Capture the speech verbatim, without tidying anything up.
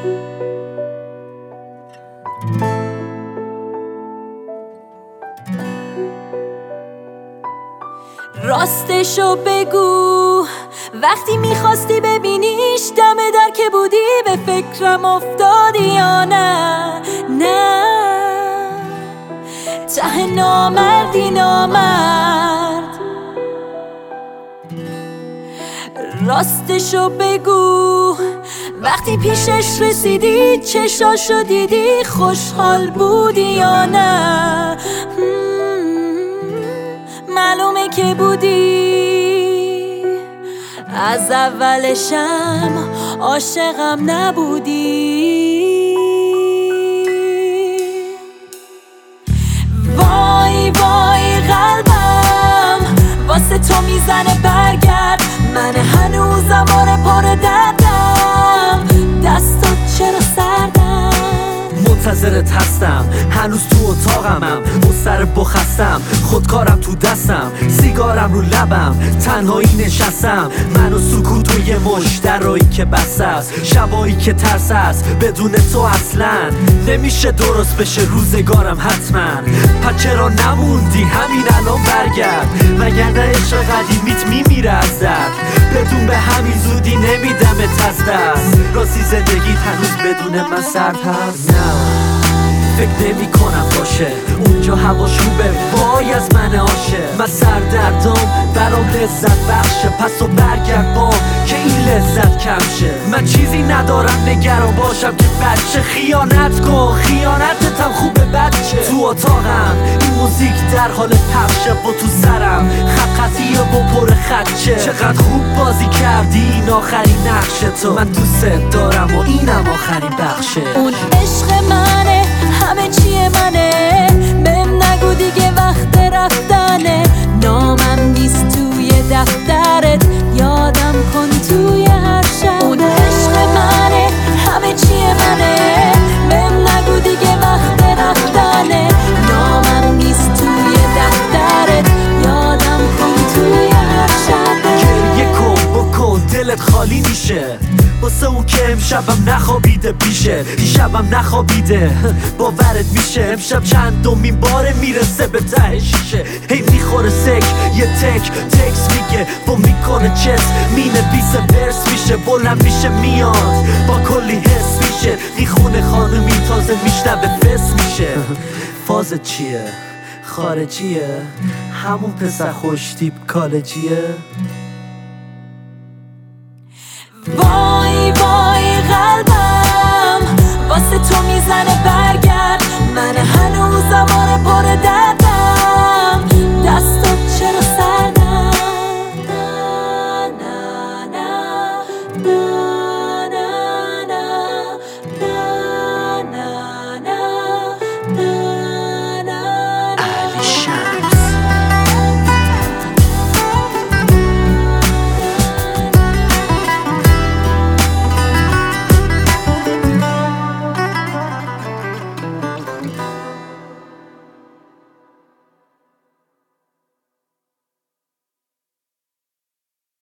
راستشو بگو وقتی میخواستی ببینیش دم در که بودی به فکرم افتادی یا نه نه ته نامردی نامرد راستشو بگو وقتی پیشش رسیدی چشاشو دیدی خوشحال بودی یا نه معلومه که بودی از اولشم عاشقم نبودی وای وای قلبم واسه تو میزنه برگرد من هنوزم آره پر دردم دستات چرا سردم منتظرت هستم هنوز تو اتاقمم مستر بخستم خودکارم تو دستم سیگارم رو لبم تنهایی نشستم من و سکوت و یه مشترایی که بس است شبایی که ترس است بدون تو اصلا نمیشه درست بشه روزگارم حتما پس چرا نموندی همین الان برگرد وگرنه عشق قدیمیت میمیره از درد بدون به همین زودی نمیدمت از دست راستی زندگیت هنوز بدون من سرد هست نه فکر نمی کنم باشه اونجا هواش خوبه وای از من عاشق من سردردام برام لذت بخشه پس و برگرد با که این لذت کم شه من چیزی ندارم نگران باشم که بچه خیانت کن خیانتتم خوبه بچه تو اتاقم این موزیک در حال پخشه و تو سرم خط خطیه و پر خدشه چقدر خوب بازی کردی این آخرین نقش تو من دوست دارم و اینم آخرین بخشه اون عشق منه همه چیه منه بهم نگو دیگه وقت رفتنه نامم نیست توی دفترت یادم کن توی هر شب اون عشق منه همه چیه منه بهم نگو دیگه وقت رفتنه نامم نیست توی دفترت یادم کن توی هر شب گریه کن بکن دلت خالی میشه واسه اون که امشبم نخوابیده پیشه دیشبم نخوابیده باورت میشه امشب چندمین باره میرسه به ته شیشه هی میخوره سک یه تک تکس میگه با میکنه چس مینویسه ورس میشه بلند میشه میاد با کلی حس میشه میخونه خانومی تازه میشنوه فس میشه فازت چیه؟ خارجیه؟ همون پسر خوش تیپ کالجیه؟